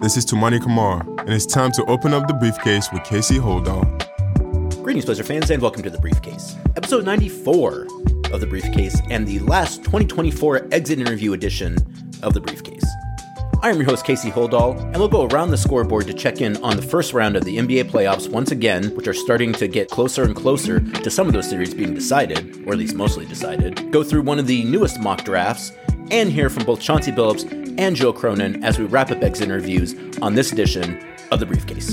This is Tumani Kamara, and it's time to open up the briefcase with Casey Holdall. Greetings, Blazer fans, and welcome to The Briefcase, episode 94 of The Briefcase, and the last 2024 exit interview edition of The Briefcase. I am your host, Casey Holdall, and we'll go around the scoreboard to check in on the first round of the NBA playoffs once again, which are starting to get closer and closer to some of those series being decided, or at least mostly decided, go through one of the newest mock drafts, and hear from both Chauncey Billups and Joe Cronin as we wrap up exit interviews on this edition of The Briefcase.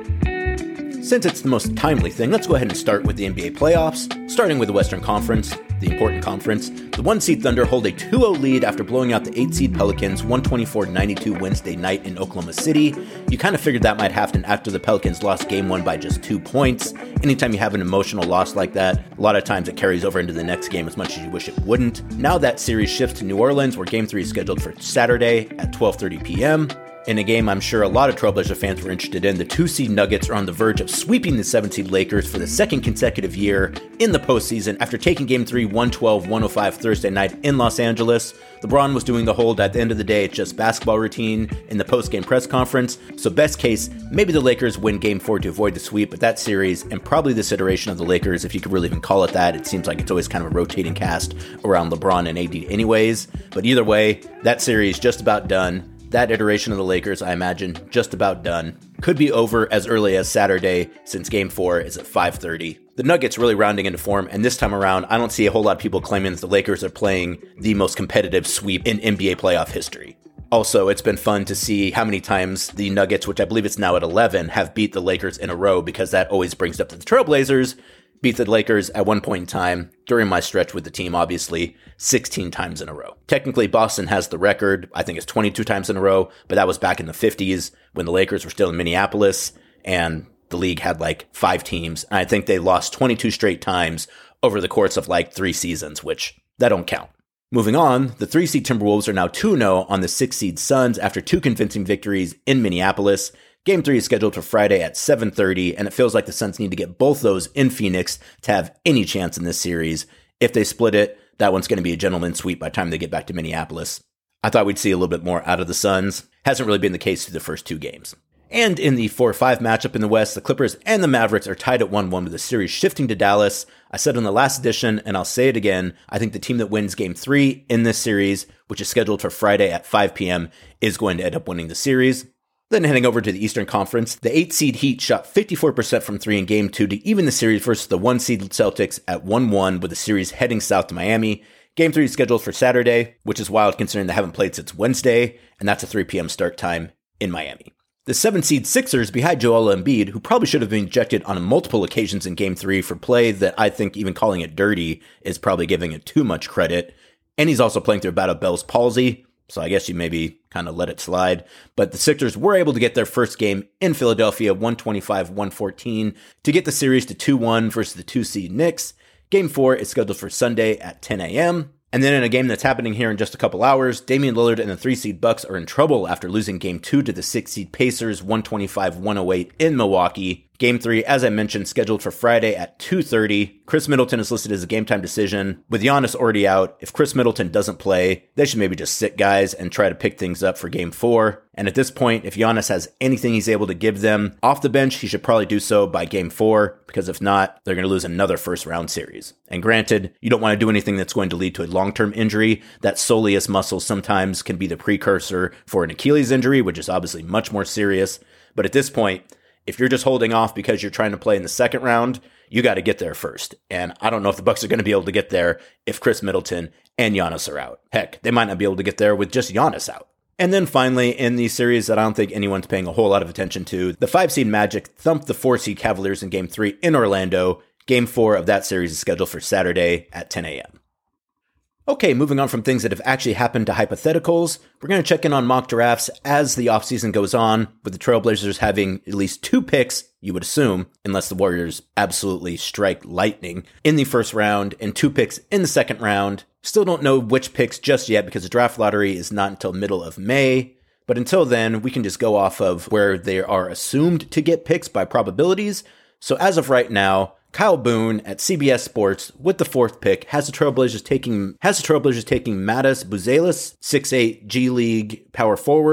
Since it's the most timely thing, let's go ahead and start with the NBA playoffs, starting with the Western Conference, the important conference. The 1-seed Thunder hold a 2-0 lead after blowing out the 8-seed Pelicans 124-92 Wednesday night in Oklahoma City. You kind of figured that might happen after the Pelicans lost game 1 by just 2 points. Anytime you have an emotional loss like that, a lot of times it carries over into the next game as much as you wish it wouldn't. Now that series shifts to New Orleans, where game 3 is scheduled for Saturday at 12:30 p.m. In a game I'm sure a lot of Trailblazer fans were interested in, the 2-seed Nuggets are on the verge of sweeping the 7-seed Lakers for the second consecutive year in the postseason after taking Game 3 112-105 Thursday night in Los Angeles. LeBron was doing the hold at the end of the day, it's just basketball routine in the post-game press conference. So best case, maybe the Lakers win Game 4 to avoid the sweep, but that series, and probably this iteration of the Lakers, if you could really even call it that, it seems like it's always kind of a rotating cast around LeBron and AD anyways. But either way, that series just about done. That iteration of the Lakers, I imagine, just about done. Could be over as early as Saturday, since Game 4 is at 5:30. The Nuggets really rounding into form, and this time around, I don't see a whole lot of people claiming that the Lakers are playing the most competitive sweep in NBA playoff history. Also, it's been fun to see how many times the Nuggets, which I believe it's now at 11, have beat the Lakers in a row, because that always brings up the Trailblazers. Beat the Lakers at one point in time, during my stretch with the team, obviously, 16 times in a row. Technically, Boston has the record. I think it's 22 times in a row, but that was back in the 50s when the Lakers were still in Minneapolis, and the league had like 5 teams. And I think they lost 22 straight times over the course of like 3 seasons, which that don't count. Moving on, the 3-seed Timberwolves are now 2-0 on the 6-seed Suns after 2 convincing victories in Minneapolis. Game 3 is scheduled for Friday at 7:30, and it feels like the Suns need to get both those in Phoenix to have any chance in this series. If they split it, that one's going to be a gentleman's sweep by the time they get back to Minneapolis. I thought we'd see a little bit more out of the Suns. Hasn't really been the case through the first 2 games. And in the 4-5 matchup in the West, the Clippers and the Mavericks are tied at 1-1 with the series shifting to Dallas. I said in the last edition, and I'll say it again, I think the team that wins Game 3 in this series, which is scheduled for Friday at 5 p.m., is going to end up winning the series. Then heading over to the Eastern Conference, the 8-seed Heat shot 54% from 3 in Game 2 to even the series versus the 1-seed Celtics at 1-1 with the series heading south to Miami. Game 3 is scheduled for Saturday, which is wild considering they haven't played since Wednesday, and that's a 3 p.m. start time in Miami. The 7-seed Sixers behind Joel Embiid, who probably should have been ejected on multiple occasions in Game 3 for play that I think even calling it dirty is probably giving it too much credit. And he's also playing through a bout of Bell's palsy, so I guess you maybe kind of let it slide. But the Sixers were able to get their first game in Philadelphia, 125-114, to get the series to 2-1 versus the 2-seed Knicks. Game 4 is scheduled for Sunday at 10 a.m. And then in a game that's happening here in just a couple hours, Damian Lillard and the 3-seed Bucks are in trouble after losing Game 2 to the 6-seed Pacers, 125-108 in Milwaukee. Game 3, as I mentioned, scheduled for Friday at 2:30. Chris Middleton is listed as a game-time decision. With Giannis already out, if Chris Middleton doesn't play, they should maybe just sit guys and try to pick things up for Game 4. And at this point, if Giannis has anything he's able to give them off the bench, he should probably do so by Game 4, because if not, they're going to lose another first-round series. And granted, you don't want to do anything that's going to lead to a long-term injury. That soleus muscle sometimes can be the precursor for an Achilles injury, which is obviously much more serious. But at this point, if you're just holding off because you're trying to play in the second round, you got to get there first. And I don't know if the Bucks are going to be able to get there if Chris Middleton and Giannis are out. Heck, they might not be able to get there with just Giannis out. And then finally, in the series that I don't think anyone's paying a whole lot of attention to, the 5-seed Magic thumped the 4-seed Cavaliers in Game 3 in Orlando. Game 4 of that series is scheduled for Saturday at 10 a.m. Okay, moving on from things that have actually happened to hypotheticals, we're going to check in on mock drafts as the offseason goes on, with the Trailblazers having at least 2 picks, you would assume, unless the Warriors absolutely strike lightning, in the first round, and 2 picks in the second round. Still don't know which picks just yet because the draft lottery is not until middle of May. But until then, we can just go off of where they are assumed to get picks by probabilities. So as of right now, Kyle Boone at CBS Sports with the 4th pick has the Trailblazers taking Matas Buzelis, 6'8" G League power forward,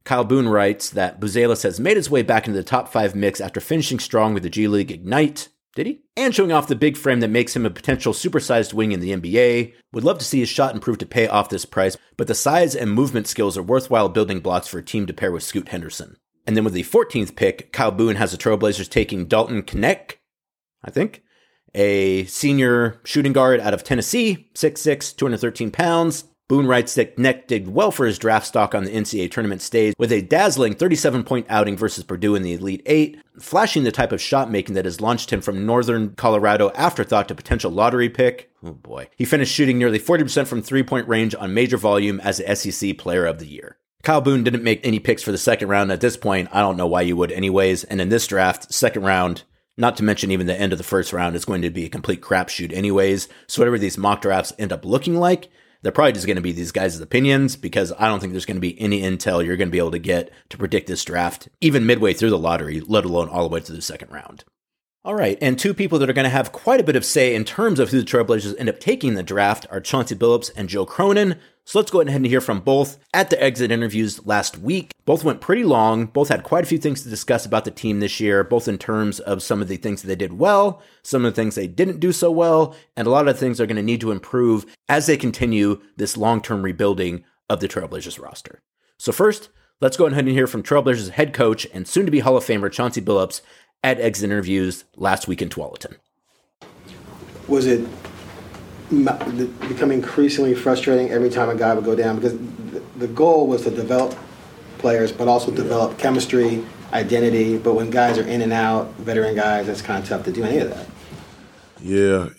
Kyle Boone writes that Buzelis has made his way back into the top 5 mix after finishing strong with the G League Ignite. Did he? And showing off the big frame that makes him a potential supersized wing in the NBA. Would love to see his shot improve to pay off this price, but the size and movement skills are worthwhile building blocks for a team to pair with Scoot Henderson. And then with the 14th pick, Kyle Boone has the Trailblazers taking Dalton Knecht, I think, a senior shooting guard out of Tennessee, 6'6", 213 pounds. Boone writes that Knecht did well for his draft stock on the NCAA tournament stage with a dazzling 37-point outing versus Purdue in the Elite Eight, flashing the type of shot making that has launched him from Northern Colorado afterthought to potential lottery pick. Oh boy. He finished shooting nearly 40% from three-point range on major volume as the SEC Player of the Year. Kyle Boone didn't make any picks for the second round. At this point, I don't know why you would anyways. And in this draft, second round, not to mention even the end of the first round, is going to be a complete crapshoot anyways. So whatever these mock drafts end up looking like, they're probably just going to be these guys' opinions, because I don't think there's going to be any intel you're going to be able to get to predict this draft, even midway through the lottery, let alone all the way to the second round. All right, and two people that are going to have quite a bit of say in terms of who the Trailblazers end up taking in the draft are Chauncey Billups and Joe Cronin. So let's go ahead and hear from both at the exit interviews last week. Both went pretty long. Both had quite a few things to discuss about the team this year, both in terms of some of the things that they did well, some of the things they didn't do so well, and a lot of things they're going to need to improve as they continue this long-term rebuilding of the Trailblazers roster. So first, let's go ahead and hear from Trailblazers head coach and soon-to-be Hall of Famer Chauncey Billups at exit interviews last week in Tualatin. Was it become increasingly frustrating every time a guy would go down? Because the goal was to develop players, but also develop chemistry, identity. But when guys are in and out, veteran guys, it's kind of tough to do any of that. Yeah,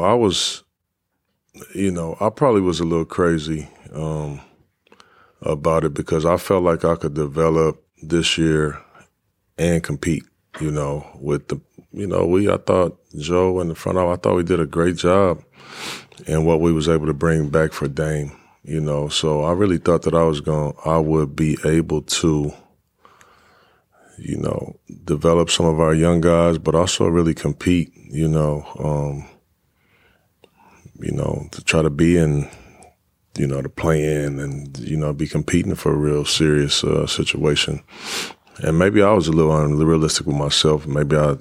I probably was a little crazy about it, because I felt like I could develop this year and compete. With I thought Joe in the front office, I thought we did a great job in what we was able to bring back for Dame, So I really thought that I would be able to, develop some of our young guys, but also really compete, to try to be in, to play in and, be competing for a real serious situation. And maybe I was a little unrealistic with myself. Maybe I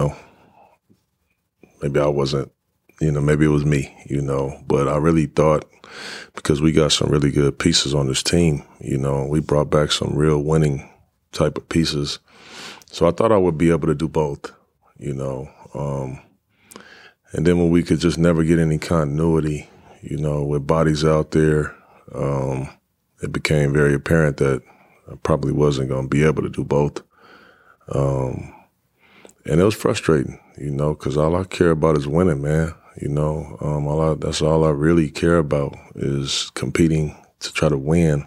wasn't, maybe it was me, But I really thought, because we got some really good pieces on this team, we brought back some real winning type of pieces. So I thought I would be able to do both, And then when we could just never get any continuity, with bodies out there, it became very apparent that I probably wasn't going to be able to do both. And it was frustrating, because all I care about is winning, man. That's all I really care about is competing to try to win.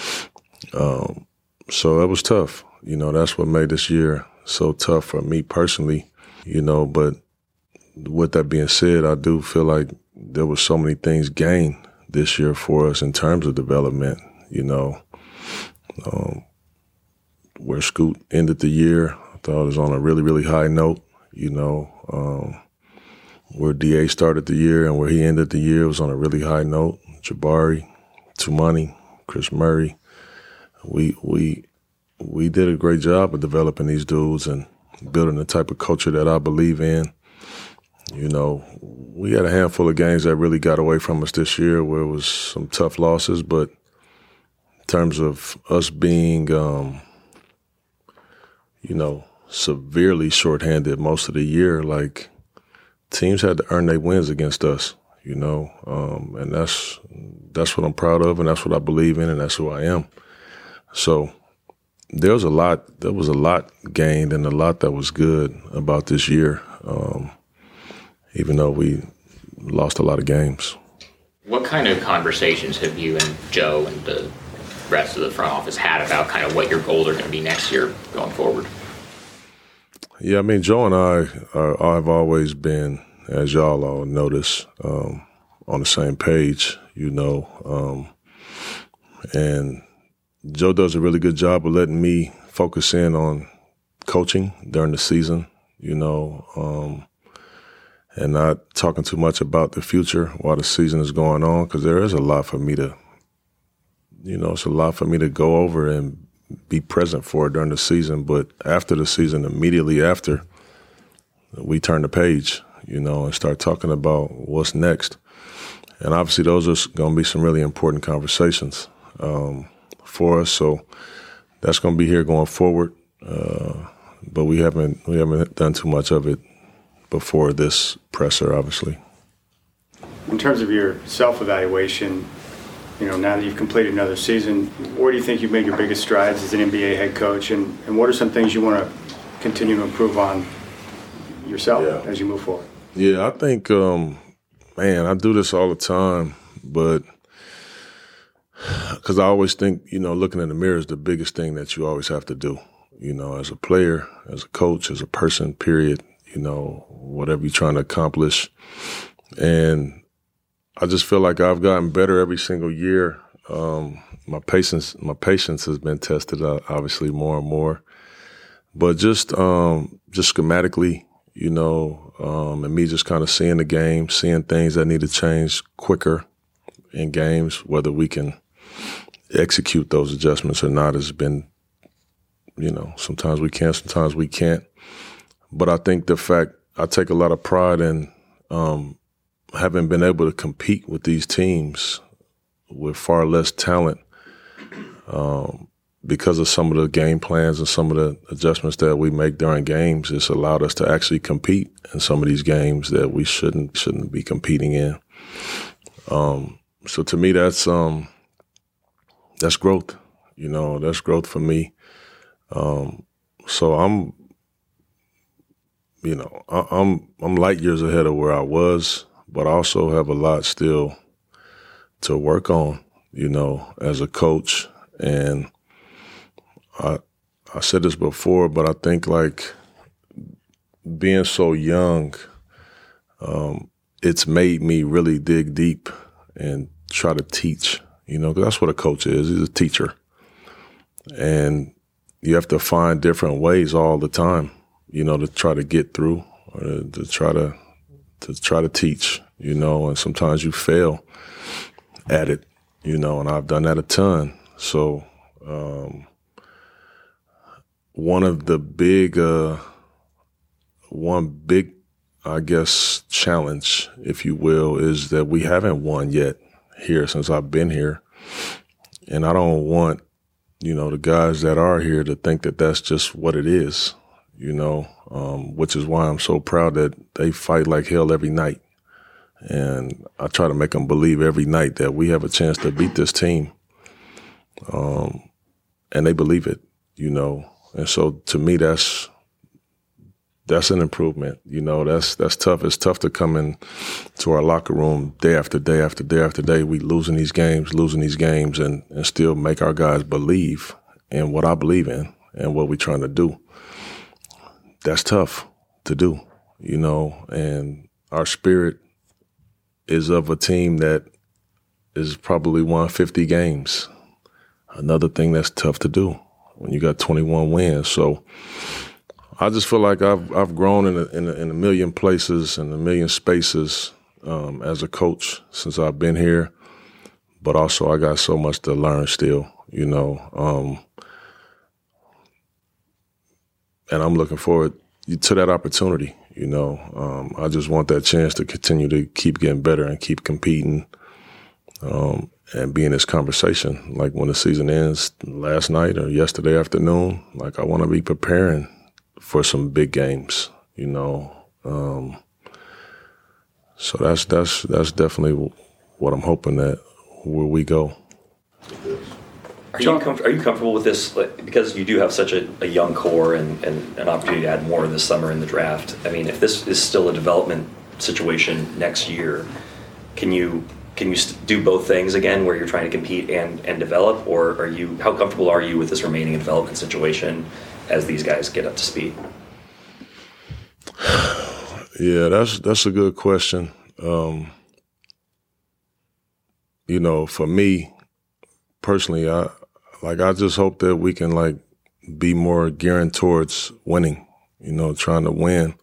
So it was tough. That's what made this year so tough for me personally, But with that being said, I do feel like there were so many things gained this year for us in terms of development, where Scoot ended the year, I thought it was on a really, really high note, where DA started the year and where he ended the year was on a really high note. Jabari, Tumani, Chris Murray, we did a great job of developing these dudes and building the type of culture that I believe in. We had a handful of games that really got away from us this year where it was some tough losses, but in terms of us being, severely shorthanded most of the year, like teams had to earn their wins against us, and that's what I'm proud of, and that's what I believe in, and that's who I am. So there was a lot gained and a lot that was good about this year, even though we lost a lot of games. What kind of conversations have you and Joe and the rest of the front office had about kind of what your goals are going to be next year going forward? Yeah, I mean, Joe and I've always been, as y'all all notice, on the same page, and Joe does a really good job of letting me focus in on coaching during the season, and not talking too much about the future while the season is going on, because there is a lot for me to, it's a lot for me to go over and be present for during the season. But after the season, immediately after, we turn the page, and start talking about what's next. And obviously those are going to be some really important conversations for us. So that's going to be here going forward. But we haven't done too much of it before this presser, obviously. In terms of your self-evaluation, now that you've completed another season, where do you think you've made your biggest strides as an NBA head coach, and what are some things you want to continue to improve on yourself as you move forward? Yeah, I think, I do this all the time, but because I always think, looking in the mirror is the biggest thing that you always have to do, as a player, as a coach, as a person, period, whatever you're trying to accomplish. And I just feel like I've gotten better every single year. My patience has been tested, obviously, more and more. But just schematically, and me just kind of seeing the game, seeing things that need to change quicker in games, whether we can execute those adjustments or not has been, sometimes we can, sometimes we can't. But I think the fact I take a lot of pride in having been able to compete with these teams with far less talent because of some of the game plans and some of the adjustments that we make during games. It's allowed us to actually compete in some of these games that we shouldn't be competing in. So to me, that's growth. That's growth for me. So I'm light years ahead of where I was, but I also have a lot still to work on, as a coach. And I said this before, but I think like being so young, it's made me really dig deep and try to teach, 'cause that's what a coach is. He's a teacher. And you have to find different ways all the time, to try to get through or to try to teach, and sometimes you fail at it, and I've done that a ton. So, one big, I guess, challenge, if you will, is that we haven't won yet here since I've been here. And I don't want, the guys that are here to think that that's just what it is, which is why I'm so proud that they fight like hell every night. And I try to make them believe every night that we have a chance to beat this team. And they believe it, And so to me, that's an improvement. That's tough. It's tough to come in to our locker room day after day after day after day. We losing these games, and still make our guys believe in what I believe in and what we're trying to do. That's tough to do, and our spirit is of a team that is probably won 50 games. Another thing that's tough to do when you got 21 wins. So I just feel like I've grown in a million places and a million spaces as a coach since I've been here, but also I got so much to learn still, and I'm looking forward to that opportunity. I just want that chance to continue to keep getting better and keep competing, and be in this conversation. Like when the season ends last night or yesterday afternoon, like I want to be preparing for some big games, So that's definitely what I'm hoping that where we go. Are you comfortable with this? Because you do have such a young core and an opportunity to add more this summer in the draft. I mean, if this is still a development situation next year, can you do both things again, where you're trying to compete and develop, or how comfortable are you with this remaining development situation as these guys get up to speed? Yeah, that's a good question. For me personally, I just hope that we can be more gearing towards winning, trying to win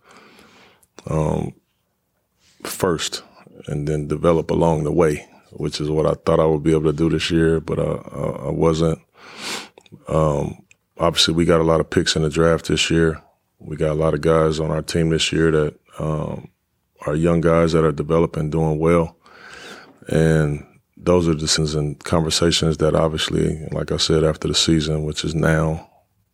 first and then develop along the way, which is what I thought I would be able to do this year, but I wasn't. Obviously, we got a lot of picks in the draft this year. We got a lot of guys on our team this year that are young guys that are developing, doing well. And those are decisions and conversations that obviously, like I said, after the season, which is now,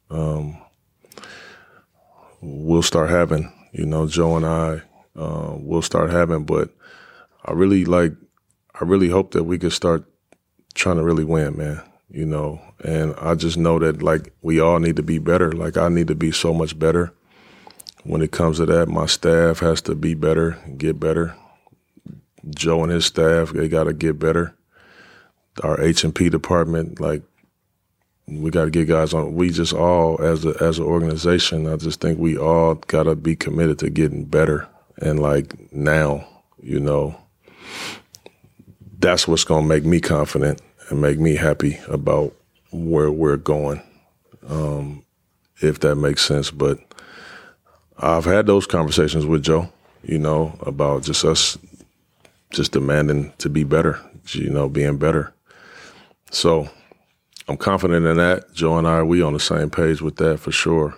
we'll start having. You know, Joe and I will start having. But I really hope that we could start trying to really win, man. You know, and I just know that, like, we all need to be better. Like, I need to be so much better when it comes to that. My staff has to be better and get better. Joe and his staff, they got to get better. Our H&P department, like, we got to get guys on. We just all, as an organization, I just think we all got to be committed to getting better. And, like, now, you know, that's what's going to make me confident and make me happy about where we're going, if that makes sense. But I've had those conversations with Joe, you know, about just us just demanding to be better, you know, being better. So I'm confident in that. Joe and I, we on the same page with that for sure.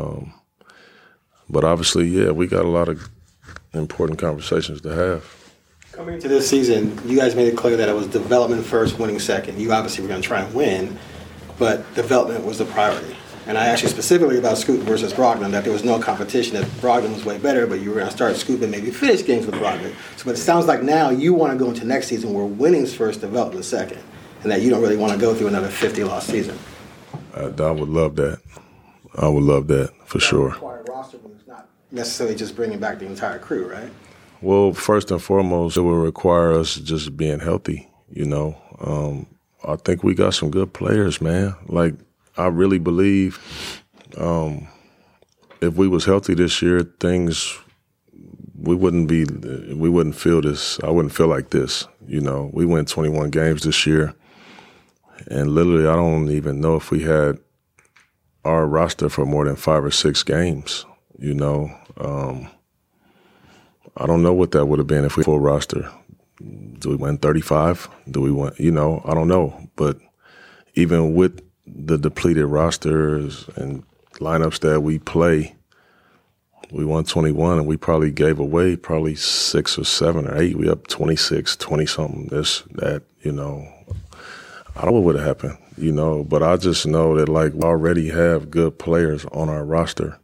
But obviously, yeah, we got a lot of important conversations to have. Coming into this season, you guys made it clear that it was development first, winning second. You obviously were going to try and win, but development was the priority. And I asked you specifically about Scoop versus Brogdon, that there was no competition, that Brogdon was way better, but you were going to start Scoop and maybe finish games with Brogdon. So, but it sounds like now you want to go into next season where winning's first, development second, and that you don't really want to go through another 50-loss season. I would love that. I would love that for sure. Require roster moves, not necessarily just bringing back the entire crew, right? Well, first and foremost, it will require us just being healthy, you know. I think we got some good players, man. Like, I really believe if we was healthy this year, we wouldn't feel this. I wouldn't feel like this, you know. We went 21 games this year, and literally I don't even know if we had our roster for more than 5 or 6 games, you know. I don't know what that would have been if we full roster. Do we win 35? Do we win? You know, I don't know. But even with the depleted rosters and lineups that we play, we won 21, and we probably gave away probably 6 or 7 or 8. We up 26, 20-something, this, that, you know. I don't know what would have happened, you know. But I just know that, like, we already have good players on our roster.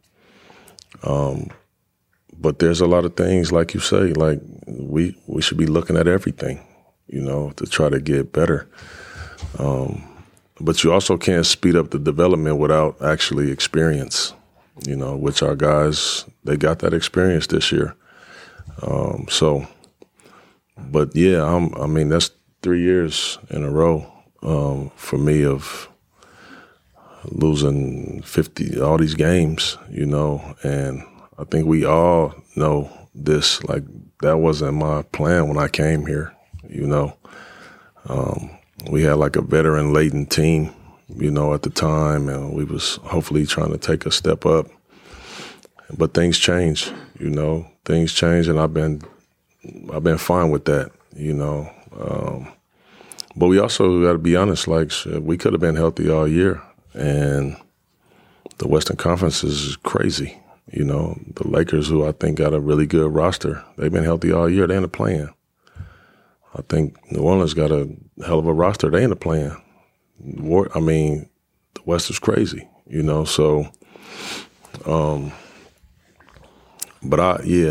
But there's a lot of things, like you say, like we should be looking at everything, you know, to try to get better. But you also can't speed up the development without actually experience, you know, which our guys, they got that experience this year. But yeah, I mean, that's 3 years in a row for me of losing 50, all these games, you know, and I think we all know this. Like, that wasn't my plan when I came here, you know. We had like a veteran-laden team, you know, at the time, and we was hopefully trying to take a step up. But things change, you know. Things change, and I've been fine with that, you know. But we also got to be honest, like, we could have been healthy all year, and the Western Conference is crazy. You know, the Lakers, who I think got a really good roster, they've been healthy all year. They in the play-in. I think New Orleans got a hell of a roster. They in the play-in. I mean, the West is crazy, you know. So, but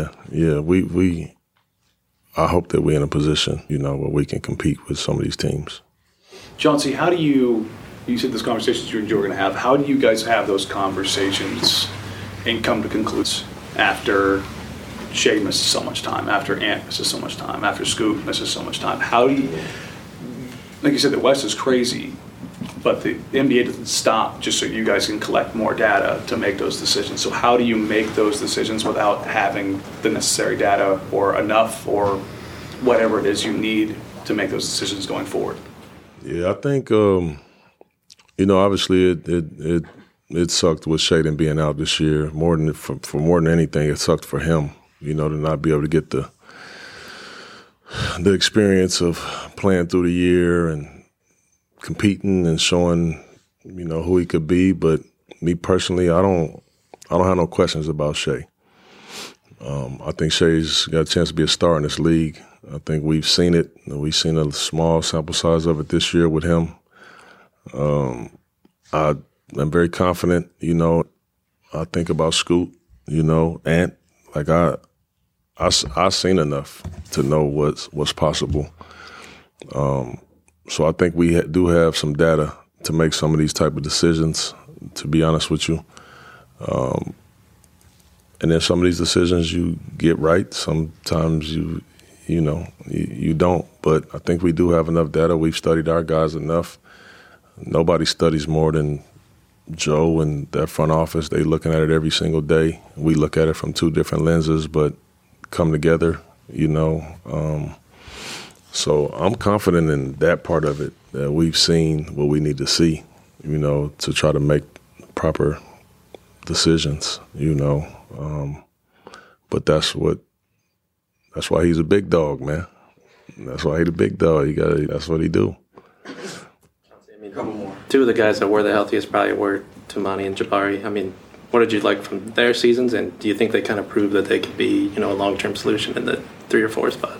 I hope that we're in a position, you know, where we can compete with some of these teams. Chauncey, how do you said those conversations you and Joe are going to have, how do you guys have those conversations and come to conclusions after Shea misses so much time, after Ant misses so much time, after Scoop misses so much time? How do you, like you said, the West is crazy, but the NBA doesn't stop just so you guys can collect more data to make those decisions. So how do you make those decisions without having the necessary data or enough or whatever it is you need to make those decisions going forward? Yeah, I think, you know, obviously it sucked with Shaedon being out this year. For more than anything, it sucked for him, you know, to not be able to get the experience of playing through the year and competing and showing who he could be. But me personally, I don't have no questions about Shai. I think Shai's got a chance to be a star in this league. I think we've seen it. We've seen a small sample size of it this year with him. I'm very confident. I think about Scoot. Ant. Like I've seen enough to know what's possible. So I think we do have some data to make some of these type of decisions, to be honest with you. And then some of these decisions you get right. Sometimes you don't. But I think we do have enough data. We've studied our guys enough. Nobody studies more than Joe and that front office. They looking at it every single day. We look at it from two different lenses, but come together, So I'm confident in that part of it, that we've seen what we need to see, to try to make proper decisions, But that's why he's a big dog, man. That's why he's a big dog. That's what he do. Two of the guys that were the healthiest probably were Toumani and Jabari. What did you like from their seasons, and do you think they kind of proved that they could be, a long-term solution in the 3 or 4 spot?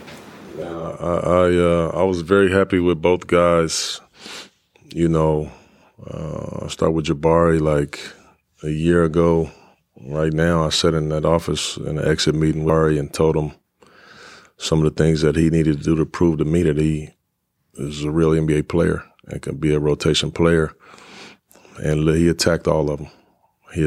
I was very happy with both guys. I started with Jabari like a year ago. Right now, I sat in that office in an exit meeting with Jabari and told him some of the things that he needed to do to prove to me that he is a real NBA player and can be a rotation player. And he attacked all of them. He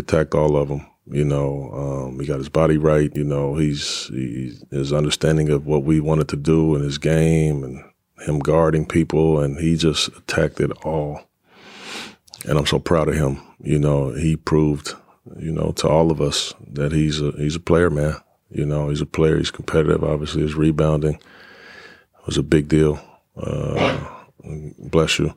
got his body right. His understanding of what we wanted to do in his game and him guarding people, and he just attacked it all. And I'm so proud of him. He proved, to all of us that he's a player, man. He's a player. He's competitive. Obviously, his rebounding was a big deal. Bless you.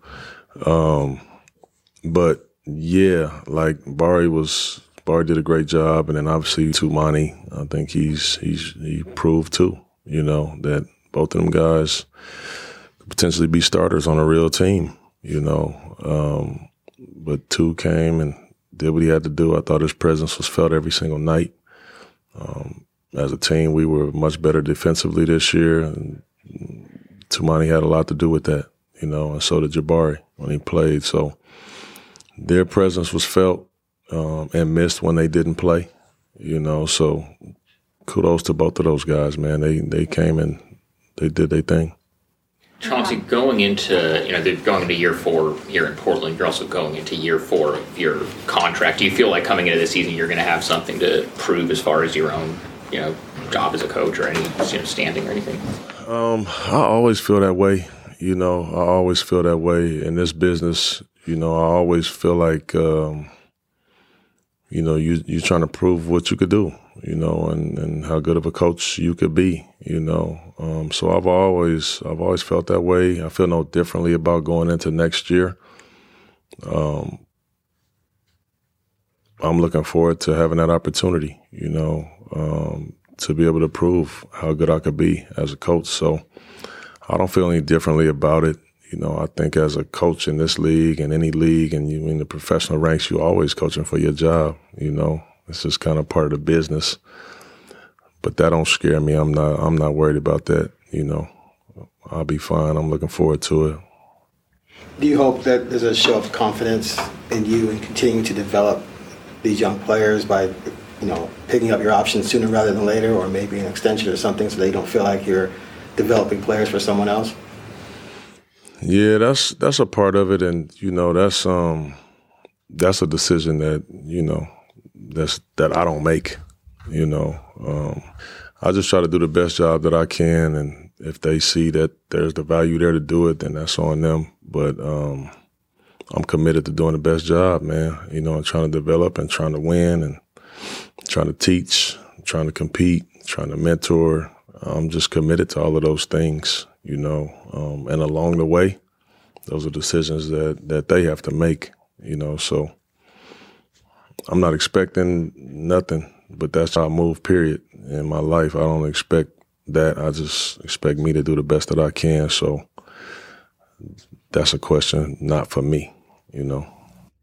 But yeah, like Barry did a great job, and then obviously Toumani, I think he proved too, that both of them guys could potentially be starters on a real team, But Two came and did what he had to do. I thought his presence was felt every single night. As a team, we were much better defensively this year, and Toumani had a lot to do with that, and so did Jabari when he played. So their presence was felt and missed when they didn't play, So kudos to both of those guys, man. They came and they did their thing. Chauncey, going into year 4 here in Portland, you're also going into year 4 of your contract. Do you feel like coming into the season you're going to have something to prove as far as your own, job as a coach or any standing or anything? I always feel that way. I always feel that way in this business. I always feel like, you're trying to prove what you could do, and how good of a coach you could be, So I've always felt that way. I feel no differently about going into next year. I'm looking forward to having that opportunity, to be able to prove how good I could be as a coach. So I don't feel any differently about it. I think as a coach in this league and any league, and you in the professional ranks, you're always coaching for your job. It's just kind of part of the business. But that don't scare me. I'm not worried about that. I'll be fine. I'm looking forward to it. Do you hope that there's a show of confidence in you and continuing to develop these young players by, picking up your options sooner rather than later, or maybe an extension or something, so they don't feel like you're developing players for someone else? Yeah, that's a part of it, and that's a decision that that I don't make. I just try to do the best job that I can, and if they see that there's the value there to do it, then that's on them. But I'm committed to doing the best job, man. And trying to develop and trying to win and trying to teach, trying to compete, trying to mentor. I'm just committed to all of those things, and along the way, those are decisions that they have to make, so I'm not expecting nothing, but that's how I move, period. In my life, I don't expect that. I just expect me to do the best that I can, so that's a question not for me,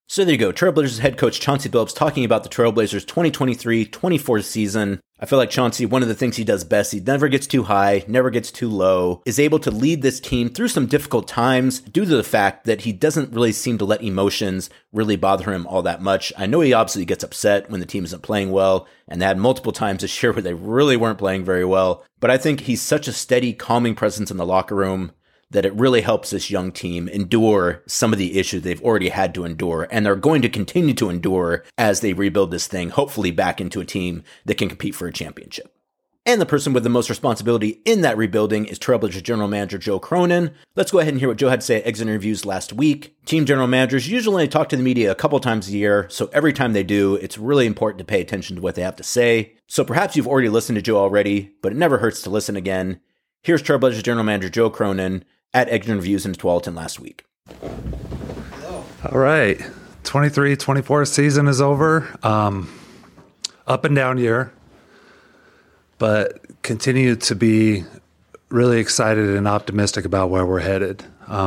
So there you go. Trailblazers head coach Chauncey Billups talking about the Trailblazers 2023-24 season. I feel like Chauncey, one of the things he does best, he never gets too high, never gets too low, is able to lead this team through some difficult times due to the fact that he doesn't really seem to let emotions really bother him all that much. I know he obviously gets upset when the team isn't playing well, and they had multiple times this year where they really weren't playing very well. But I think he's such a steady, calming presence in the locker room that it really helps this young team endure some of the issues they've already had to endure, and they're going to continue to endure as they rebuild this thing, hopefully back into a team that can compete for a championship. And the person with the most responsibility in that rebuilding is Trailblazers General Manager Joe Cronin. Let's go ahead and hear what Joe had to say at exit interviews last week. Team general managers usually only talk to the media a couple times a year, so every time they do, it's really important to pay attention to what they have to say. So perhaps you've already listened to Joe already, but it never hurts to listen again. Here's Trailblazers General Manager Joe Cronin at exit interviews in Tualatin last week. All right. 23-24 season is over. Up and down year, but continue to be really excited and optimistic about where we're headed.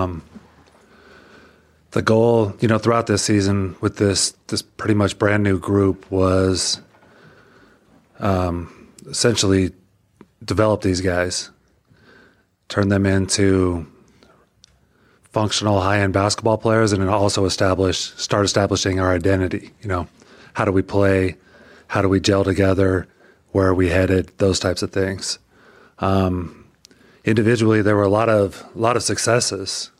The goal, throughout this season with this pretty much brand new group was essentially develop these guys, turn them into functional high-end basketball players, and then also start establishing our identity. How do we play? How do we gel together? Where are we headed? Those types of things. Individually, there were a lot of successes.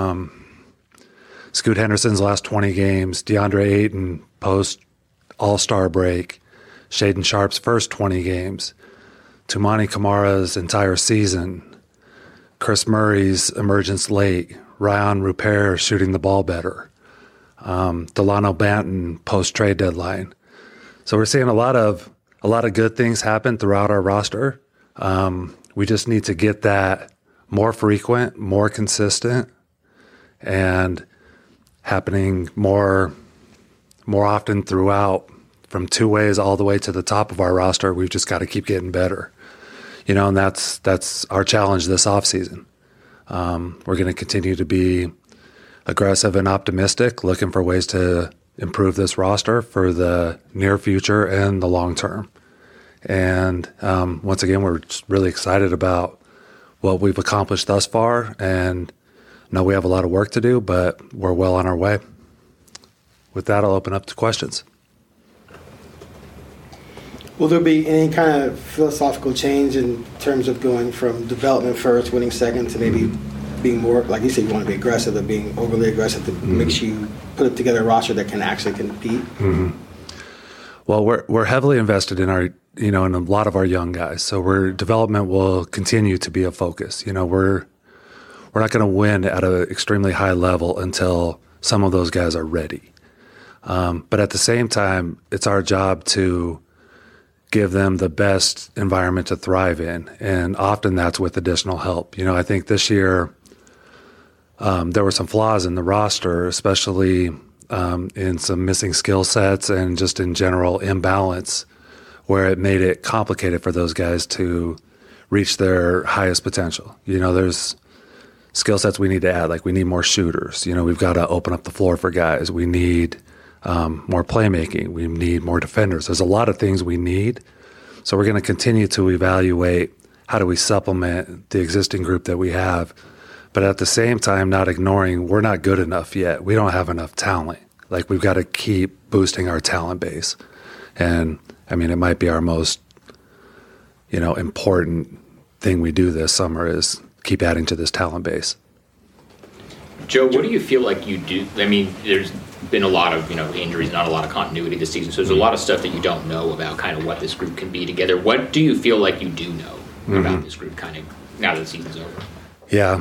Scoot Henderson's last 20 games, DeAndre Ayton post All-Star break, Shaedon Sharp's first 20 games, Toumani Camara's entire season, Chris Murray's emergence late, Ryan Rupert shooting the ball better, Delano Banton post-trade deadline. So we're seeing a lot of good things happen throughout our roster. We just need to get that more frequent, more consistent, and happening more often throughout, from two ways all the way to the top of our roster. We've just got to keep getting better. And that's our challenge this offseason. We're going to continue to be aggressive and optimistic, looking for ways to improve this roster for the near future and the long term. And once again, we're just really excited about what we've accomplished thus far, and know we have a lot of work to do, but we're well on our way. With that, I'll open up to questions. Will there be any kind of philosophical change in terms of going from development first, winning second, to maybe being more, like you said, you want to be aggressive, but being overly aggressive to make you put together a roster that can actually compete? Mm-hmm. Well, we're heavily invested in our, in a lot of our young guys. So development will continue to be a focus. We're not going to win at an extremely high level until some of those guys are ready. But at the same time, it's our job to give them the best environment to thrive in. And often that's with additional help. I think this year there were some flaws in the roster, especially in some missing skill sets and just in general imbalance, where it made it complicated for those guys to reach their highest potential. There's skill sets we need to add, like we need more shooters. We've got to open up the floor for guys. We need more playmaking. We need more defenders. There's a lot of things we need. So we're going to continue to evaluate how do we supplement the existing group that we have, but at the same time, not ignoring we're not good enough yet. We don't have enough talent. Like, we've got to keep boosting our talent base. And, it might be our most, important thing we do this summer is keep adding to this talent base. Joe, what do you feel like you do? There's been a lot of, injuries, not a lot of continuity this season. So there's a lot of stuff that you don't know about kind of what this group can be together. What do you feel like you do know about this group kind of now that the season's over? Yeah.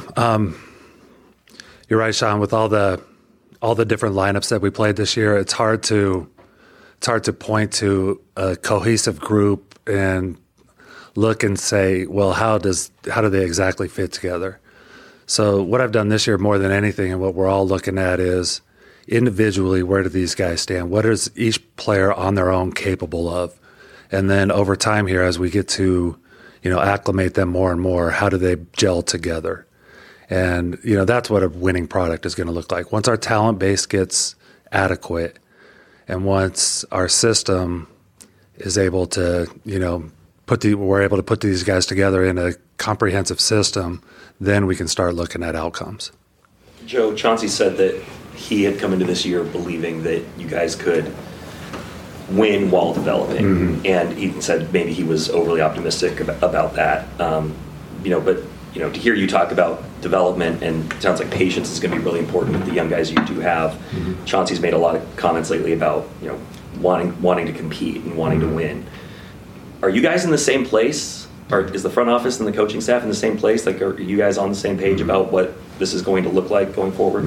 You're right, Sean, with all the different lineups that we played this year, it's hard to point to a cohesive group and look and say, well, how do they exactly fit together? So what I've done this year more than anything, and what we're all looking at, is individually, where do these guys stand? What is each player on their own capable of? And then over time here, as we get to, acclimate them more and more, how do they gel together? And, that's what a winning product is going to look like. Once our talent base gets adequate. And once our system is able to, we're able to put these guys together in a comprehensive system, then we can start looking at outcomes. Joe, Chauncey said that he had come into this year believing that you guys could win while developing, and he said maybe he was overly optimistic about that. But to hear you talk about development, and it sounds like patience is going to be really important with the young guys you do have. Chauncey's made a lot of comments lately about wanting to compete and wanting to win. Are you guys in the same place? Or is the front office and the coaching staff in the same place? Like, are you guys on the same page about what this is going to look like going forward?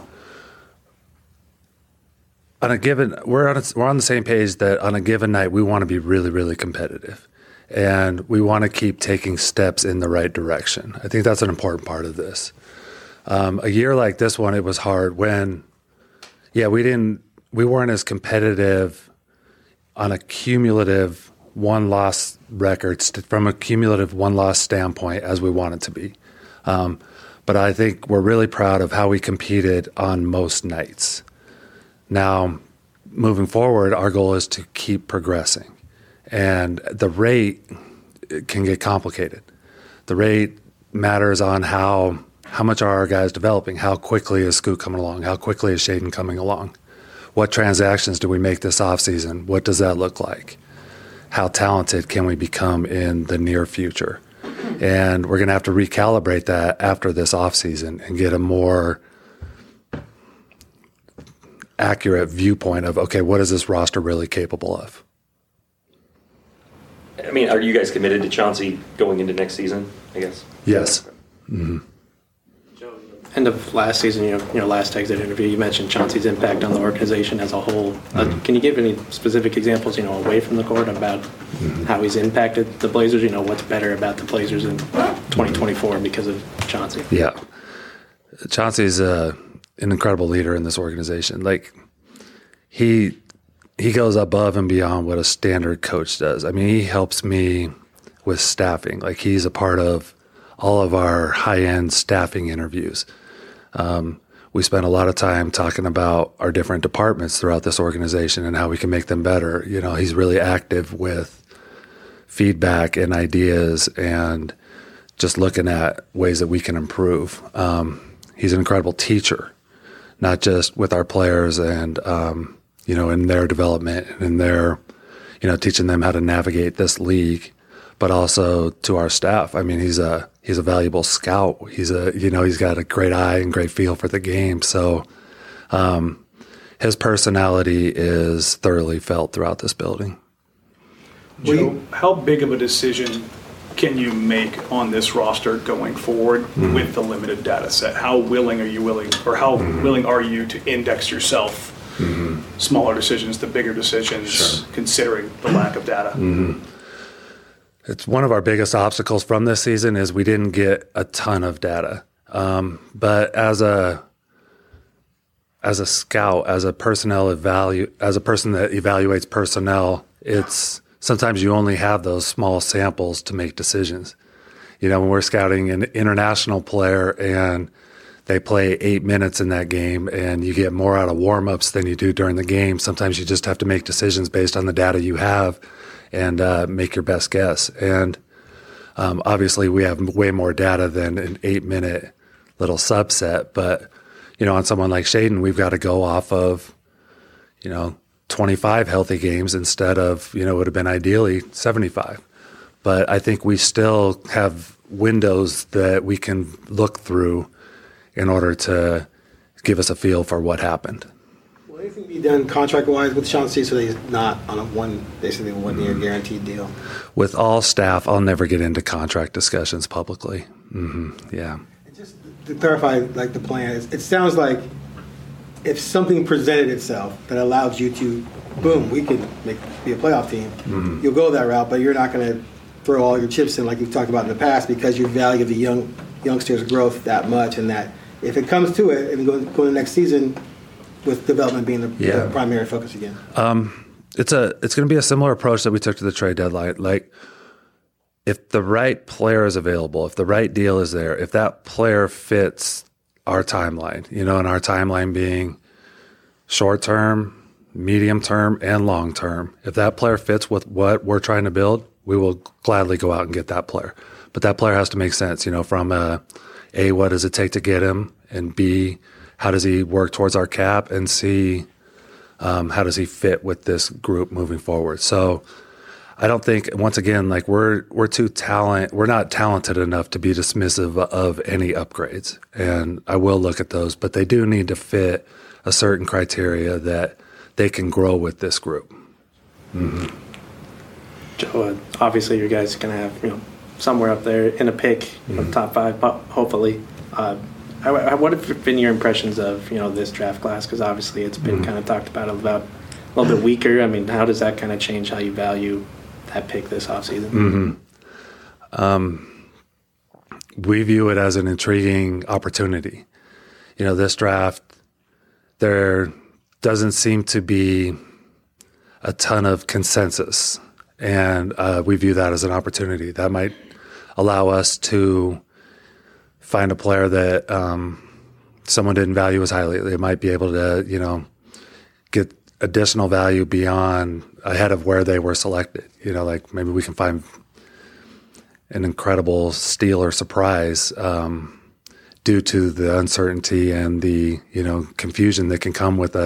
We're on the same page that on a given night we want to be really, really competitive, and we want to keep taking steps in the right direction. I think that's an important part of this. A year like this one, it was hard when, we weren't as competitive on a cumulative one-loss record from a cumulative one-loss standpoint as we wanted to be. But I think we're really proud of how we competed on most nights. Now, moving forward, our goal is to keep progressing. And the rate can get complicated. The rate matters on how much are our guys developing, how quickly is Scoot coming along, how quickly is Shaedon coming along, what transactions do we make this offseason, what does that look like, how talented can we become in the near future. And we're going to have to recalibrate that after this offseason and get a more accurate viewpoint of, okay, what is this roster really capable of? I mean, are you guys committed to Chauncey going into next season, I guess? Yes. End of last season, last exit interview, you mentioned Chauncey's impact on the organization as a whole. Can you give any specific examples, away from the court about how he's impacted the Blazers? What's better about the Blazers in 2024 because of Chauncey? Yeah. Chauncey's an incredible leader in this organization. Like, he goes above and beyond what a standard coach does. I mean, he helps me with staffing. Like, he's a part of all of our high-end staffing interviews. We spend a lot of time talking about our different departments throughout this organization and how we can make them better. He's really active with feedback and ideas and just looking at ways that we can improve. He's an incredible teacher, not just with our players and, in their development and in their, teaching them how to navigate this league, but also to our staff. I mean, he's a valuable scout. He's got a great eye and great feel for the game. So, his personality is thoroughly felt throughout this building. Joe, how big of a decision can you make on this roster going forward with the limited data set? How willing are you to index yourself? Smaller decisions to bigger decisions, considering the lack of data. It's one of our biggest obstacles from this season is we didn't get a ton of data. But as a scout, as a person that evaluates personnel, it's sometimes you only have those small samples to make decisions. When we're scouting an international player and they play 8 minutes in that game and you get more out of warm-ups than you do during the game, sometimes you just have to make decisions based on the data you have and make your best guess. And obviously we have way more data than an 8-minute little subset. But, on someone like Shaedon, we've got to go off of, 25 healthy games instead of, it would have been ideally 75. But I think we still have windows that we can look through in order to give us a feel for what happened. Will anything be done contract-wise with Chauncey so that he's not on a one-year guaranteed deal? With all staff, I'll never get into contract discussions publicly. Yeah. And just to clarify, the plan, it sounds like if something presented itself that allowed you to, boom, we could be a playoff team, you'll go that route, but you're not going to throw all your chips in like you've talked about in the past because you value the youngsters' growth that much, and that if it comes to it and go to next season with development being the primary focus again. It's going to be a similar approach that we took to the trade deadline. Like, if the right player is available, if the right deal is there, if that player fits our timeline, and our timeline being short term, medium term, and long term. If that player fits with what we're trying to build, we will gladly go out and get that player. But that player has to make sense, from A, what does it take to get him? And B, how does he work towards our cap? And C, how does he fit with this group moving forward? So I don't think, once again, like we're not talented enough to be dismissive of any upgrades. And I will look at those, but they do need to fit a certain criteria that they can grow with this group. Mm-hmm. Joe, obviously you guys are going to have, somewhere up there in a pick, top 5, hopefully. What have been your impressions of, this draft class? Because obviously it's been kind of talked about a little bit weaker. I mean, how does that kind of change how you value that pick this offseason? We view it as an intriguing opportunity. This draft, there doesn't seem to be a ton of consensus, and we view that as an opportunity. That might allow us to find a player that someone didn't value as highly. They might be able to, get additional value beyond ahead of where they were selected. Like maybe we can find an incredible steal or surprise due to the uncertainty and the, confusion that can come with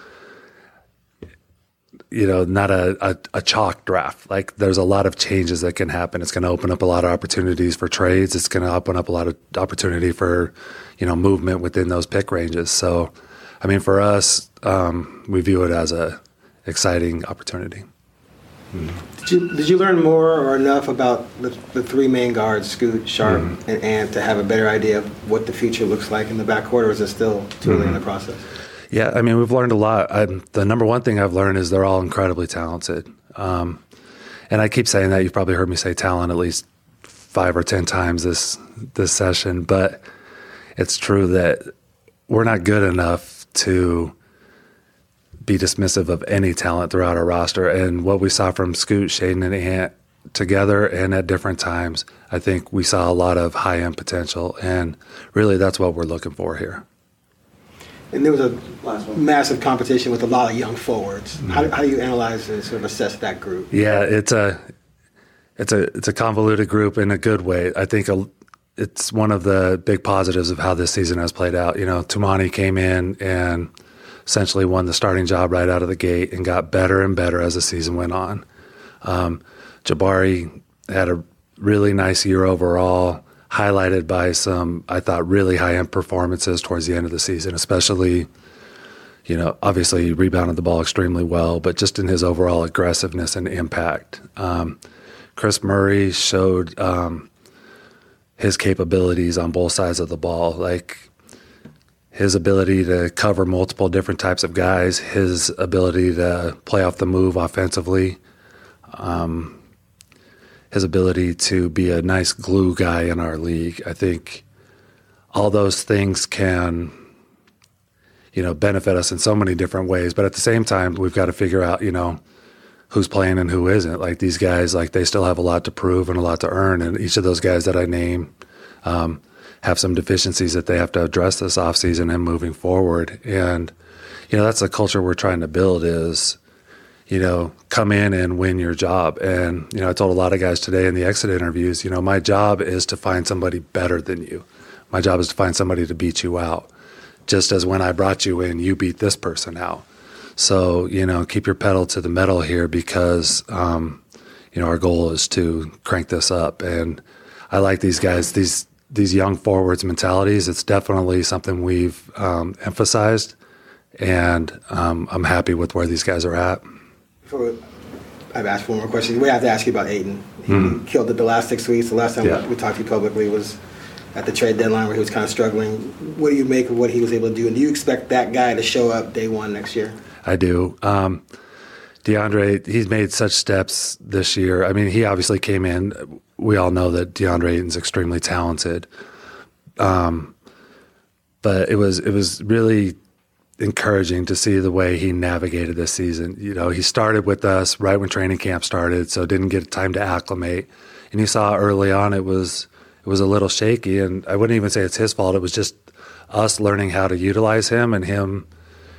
not a chalk draft. Like there's a lot of changes that can happen. It's going to open up a lot of opportunities for trades. It's going to open up a lot of opportunity for, movement within those pick ranges. So, I mean, for us, we view it as a exciting opportunity. Did you learn more or enough about the 3 main guards, Scoot, Sharp, and Ant, to have a better idea of what the future looks like in the backcourt, or is it still too early in the process? Yeah, I mean, we've learned a lot. The number one thing I've learned is they're all incredibly talented. And I keep saying that. You've probably heard me say talent at least 5 or 10 times this session. But it's true that we're not good enough to be dismissive of any talent throughout our roster. And what we saw from Scoot, Shaedon, and Ant together and at different times, I think we saw a lot of high-end potential. And really that's what we're looking for here. And there was a massive competition with a lot of young forwards. How do you analyze and sort of assess that group? Yeah, it's a convoluted group in a good way. I think it's one of the big positives of how this season has played out. Toumani came in and essentially won the starting job right out of the gate and got better and better as the season went on. Jabari had a really nice year overall, highlighted by some, I thought, really high-end performances towards the end of the season, especially, obviously he rebounded the ball extremely well, but just in his overall aggressiveness and impact. Chris Murray showed his capabilities on both sides of the ball, like his ability to cover multiple different types of guys, his ability to play off the move offensively, his ability to be a nice glue guy in our league. I think all those things can, benefit us in so many different ways. But at the same time, we've got to figure out, who's playing and who isn't. Like these guys, like they still have a lot to prove and a lot to earn. And each of those guys that I name have some deficiencies that they have to address this offseason and moving forward. And, that's the culture we're trying to build is, come in and win your job. And, I told a lot of guys today in the exit interviews, my job is to find somebody better than you. My job is to find somebody to beat you out. Just as when I brought you in, you beat this person out. So, keep your pedal to the metal here because, our goal is to crank this up. And I like these guys, these young forwards mentalities. It's definitely something we've emphasized. And I'm happy with where these guys are at. I've asked one more question. We have to ask you about Ayton. He killed it the last 6 weeks. The last time we talked to you publicly was at the trade deadline where he was kind of struggling. What do you make of what he was able to do? And do you expect that guy to show up day one next year? I do. DeAndre, he's made such steps this year. I mean, he obviously came in. We all know that DeAndre Ayton's extremely talented. But it was really encouraging to see the way he navigated this season. He started with us right when training camp started, so didn't get time to acclimate. And you saw early on it was a little shaky, and I wouldn't even say it's his fault. It was just us learning how to utilize him and him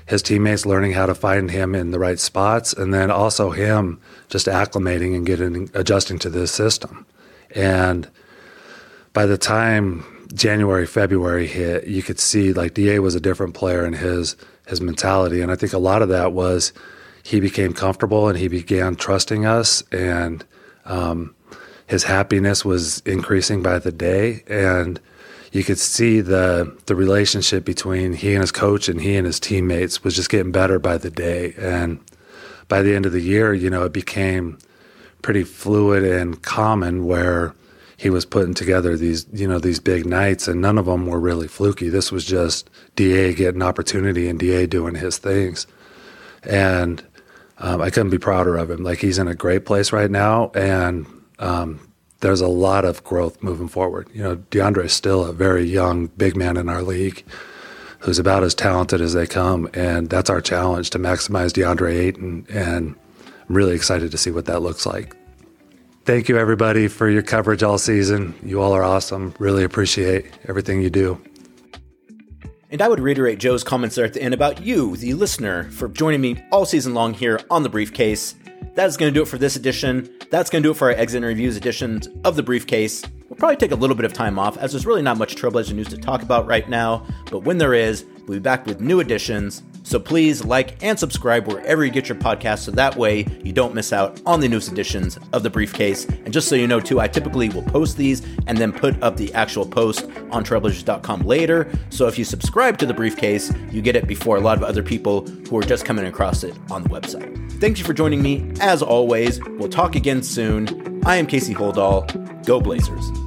his teammates learning how to find him in the right spots, and then also him just acclimating and adjusting to this system. And by the time January, February hit, you could see like DA was a different player in his mentality. And I think a lot of that was he became comfortable and he began trusting us, and his happiness was increasing by the day. And you could see the relationship between he and his coach and he and his teammates was just getting better by the day. And by the end of the year, it became pretty fluid and common where he was putting together these big nights, and none of them were really fluky. This was just DA getting opportunity and DA doing his things. And I couldn't be prouder of him. Like, he's in a great place right now, and there's a lot of growth moving forward. DeAndre is still a very young big man in our league who's about as talented as they come, and that's our challenge, to maximize DeAndre Ayton, and I'm really excited to see what that looks like. Thank you, everybody, for your coverage all season. You all are awesome. Really appreciate everything you do. And I would reiterate Joe's comments there at the end about you, the listener, for joining me all season long here on The Briefcase. That is going to do it for this edition. That's going to do it for our Exit Interviews editions of The Briefcase. We'll probably take a little bit of time off, as there's really not much Trailblazer news to talk about right now. But when there is, we'll be back with new editions. So please like and subscribe wherever you get your podcasts, so that way you don't miss out on the newest editions of The Briefcase. And just so you know, too, I typically will post these and then put up the actual post on Trailblazers.com later. So if you subscribe to The Briefcase, you get it before a lot of other people who are just coming across it on the website. Thank you for joining me. As always, we'll talk again soon. I am Casey Holdahl. Go Blazers.